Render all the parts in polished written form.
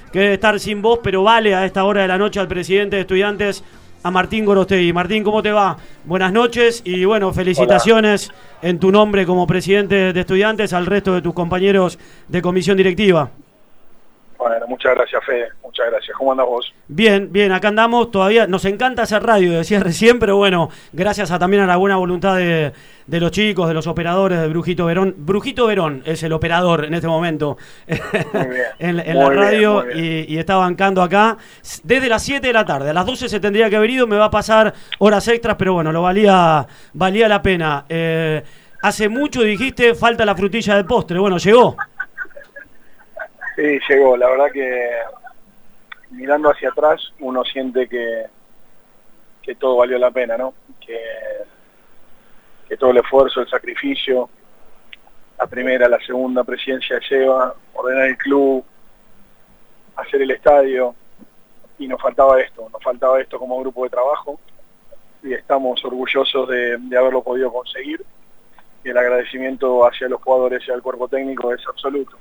que debe estar sin voz, pero vale a esta hora de la noche al presidente de Estudiantes, a Martín Gorostegui. Martín, ¿cómo te va? Buenas noches y bueno, felicitaciones. Hola. En tu nombre como presidente de Estudiantes al resto de tus compañeros de comisión directiva. Bueno, muchas gracias, Fede, muchas gracias. ¿Cómo andás vos? Bien, bien, acá andamos todavía. Nos encanta hacer radio, decías recién, pero bueno, gracias también a la buena voluntad de los chicos, de los operadores de Brujito Verón. Brujito Verón es el operador en este momento en la radio y está bancando acá desde las 7 de la tarde. A las 12 se tendría que haber ido, me va a pasar horas extras, pero bueno, lo valía la pena. Hace mucho dijiste, falta la frutilla del postre. Bueno, llegó. Sí, llegó. La verdad que mirando hacia atrás uno siente que todo valió la pena, ¿no? Que todo el esfuerzo, el sacrificio, la primera, la segunda presidencia de Seba, ordenar el club, hacer el estadio, y nos faltaba esto como grupo de trabajo, y estamos orgullosos de haberlo podido conseguir, y el agradecimiento hacia los jugadores y al cuerpo técnico es absoluto.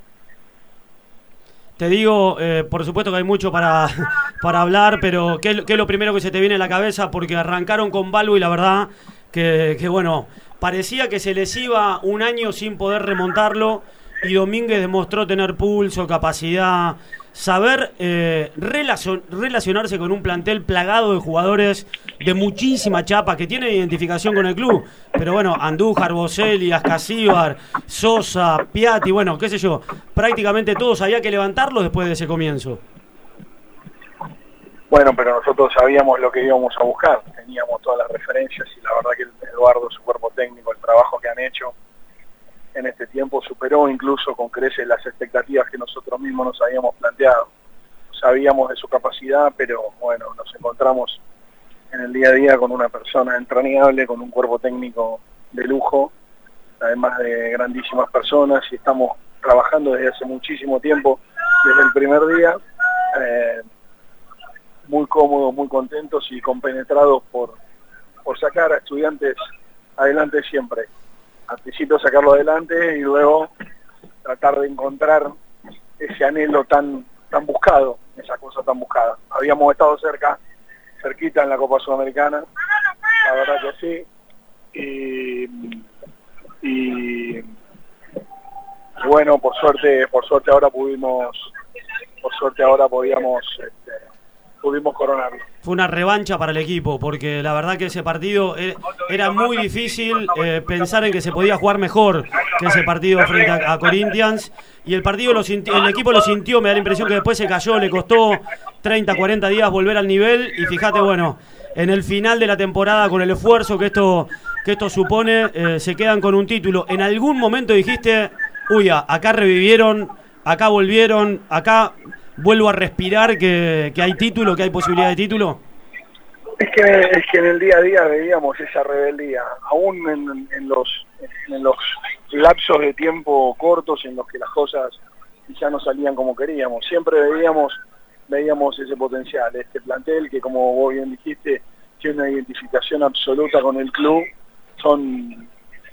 Te digo, por supuesto que hay mucho para hablar, pero ¿qué es lo primero que se te viene a la cabeza? Porque arrancaron con Balbo y la verdad que bueno, parecía que se les iba un año sin poder remontarlo y Domínguez demostró tener pulso, capacidad, saber relacionarse con un plantel plagado de jugadores de muchísima chapa que tienen identificación con el club. Pero bueno, Andújar, Boselli, Ascasíbar, Sosa, Piatti, bueno, qué sé yo, prácticamente todos había que levantarlos después de ese comienzo. Bueno, pero nosotros sabíamos lo que íbamos a buscar, teníamos todas las referencias y la verdad que Eduardo, su cuerpo técnico, el trabajo que han hecho en este tiempo superó incluso con creces las expectativas que nosotros mismos nos habíamos planteado. Sabíamos de su capacidad, pero bueno, nos encontramos en el día a día con una persona entrañable, con un cuerpo técnico de lujo, además de grandísimas personas, y estamos trabajando desde hace muchísimo tiempo, desde el primer día, muy cómodos, muy contentos y compenetrados por sacar a Estudiantes adelante siempre. Al principio sacarlo adelante y luego tratar de encontrar ese anhelo tan buscado, esa cosa tan buscada. Habíamos estado cerquita en la Copa Sudamericana, la verdad que sí, y bueno, por suerte ahora pudimos coronarlo. Fue una revancha para el equipo, porque la verdad que ese partido era muy difícil pensar en que se podía jugar mejor que ese partido frente a Corinthians, y el equipo lo sintió, me da la impresión que después se cayó, le costó 30, 40 días volver al nivel, y fíjate, bueno, en el final de la temporada, con el esfuerzo que esto supone, se quedan con un título. ¿En algún momento dijiste, uy, acá revivieron, acá volvieron, acá vuelvo a respirar que hay título, que hay posibilidad de título? Es que en el día a día veíamos esa rebeldía, aún en los lapsos de tiempo cortos en los que las cosas ya no salían como queríamos. Siempre veíamos ese potencial, este plantel que, como vos bien dijiste, tiene una identificación absoluta con el club, son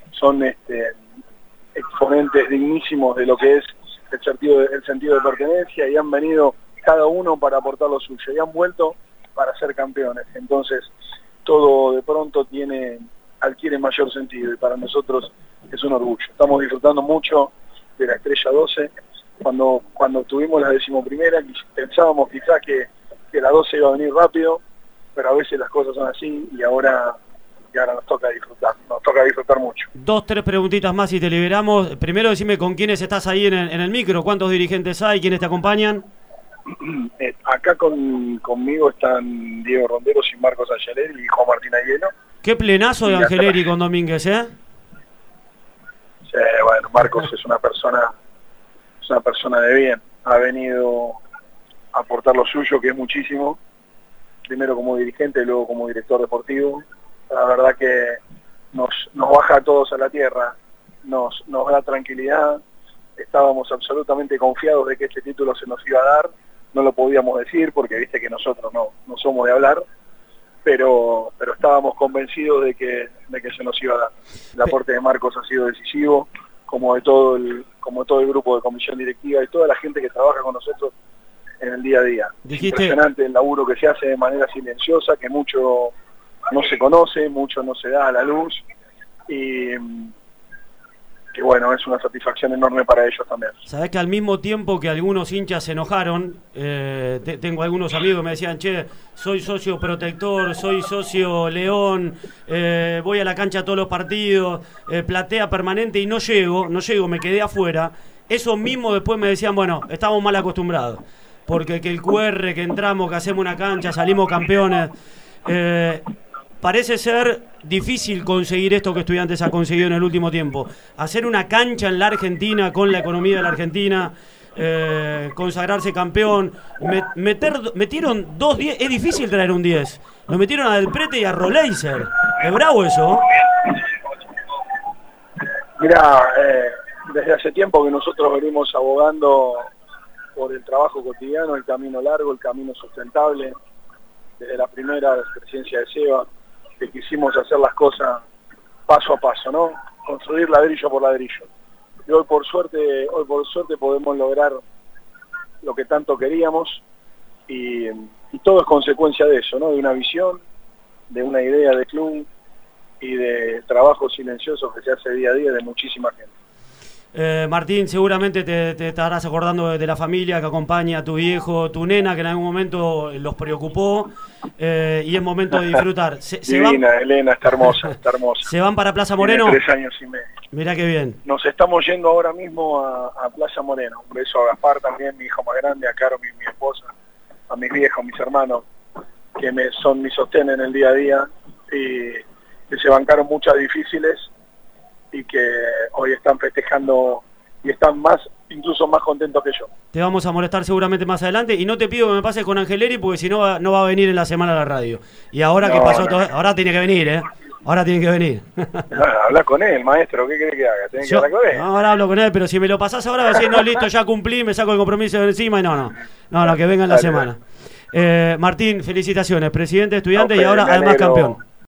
exponentes dignísimos de lo que es el sentido de pertenencia, y han venido cada uno para aportar lo suyo y han vuelto para ser campeones. Entonces todo de pronto adquiere mayor sentido, y para nosotros es un orgullo. Estamos disfrutando mucho de la Estrella 12. Cuando tuvimos la 11ª, pensábamos quizás que la 12 iba a venir rápido, pero a veces las cosas son así, y ahora nos toca disfrutar mucho. 2, 3 preguntitas más y te liberamos. Primero decime con quiénes estás ahí en el micro, cuántos dirigentes hay, quiénes te acompañan. Acá conmigo están Diego Ronderos y Marcos Angeleri y Juan Martín Aguielo. Qué plenazo de Angeleri con Domínguez, ¿eh? Sí, bueno, Marcos es una persona de bien, ha venido a aportar lo suyo, que es muchísimo, primero como dirigente y luego como director deportivo. La verdad que nos baja a todos a la tierra, nos da tranquilidad. Estábamos absolutamente confiados de que este título se nos iba a dar, no lo podíamos decir porque viste que nosotros no somos de hablar, pero estábamos convencidos de que se nos iba a dar. El aporte de Marcos ha sido decisivo, como de todo el grupo de comisión directiva y toda la gente que trabaja con nosotros en el día a día. Dijiste... Impresionante el laburo que se hace de manera silenciosa, que mucho no se conoce, mucho no se da a la luz, y que bueno, es una satisfacción enorme para ellos también. Sabés que al mismo tiempo que algunos hinchas se enojaron, tengo algunos amigos que me decían, che, soy socio protector, soy socio León, voy a la cancha a todos los partidos, platea permanente y no llego, me quedé afuera. Esos mismos después me decían, bueno, estamos mal acostumbrados, porque que el QR, que entramos, que hacemos una cancha, salimos campeones. Parece ser difícil conseguir esto que Estudiantes ha conseguido en el último tiempo. Hacer una cancha en la Argentina, con la economía de la Argentina, consagrarse campeón. Metieron 2 10, es difícil traer un 10. Lo metieron a Del Prete y a Roleiser. Es bravo eso. Mirá, desde hace tiempo que nosotros venimos abogando por el trabajo cotidiano, el camino largo, el camino sustentable. Desde la primera presidencia de Seba, que quisimos hacer las cosas paso a paso, ¿no? Construir ladrillo por ladrillo. Y hoy por suerte podemos lograr lo que tanto queríamos, y todo es consecuencia de eso, ¿no? De una visión, de una idea de club y de trabajo silencioso que se hace día a día de muchísima gente. Martín, seguramente te estarás acordando de la familia que acompaña a tu viejo, tu nena, que en algún momento los preocupó, y es momento de disfrutar. Divina, Elena, está hermosa, está hermosa. ¿Se van para Plaza Moreno? Tiene 3 años y medio. Mirá qué bien. Nos estamos yendo ahora mismo a Plaza Moreno. Un beso a Gaspar también, mi hijo más grande, a Caro, mi esposa, a mis viejos, mis hermanos, que son mi sostén en el día a día, y que se bancaron muchas difíciles, y que hoy están festejando y están incluso más contentos que yo. Te vamos a molestar seguramente más adelante, y no te pido que me pases con Angeleri, porque si no no va a venir en la semana a la radio. Y ahora que pasó todo, ahora tiene que venir, ahora tiene que venir. Habla con él, maestro, ¿qué querés que haga? ¿Tenés que hablar con él? Ahora hablo con él, pero si me lo pasás ahora, decís, no, listo, ya cumplí, me saco el compromiso de encima, y no, que venga en la semana. Martín, felicitaciones, presidente de Estudiantes, y ahora además campeón.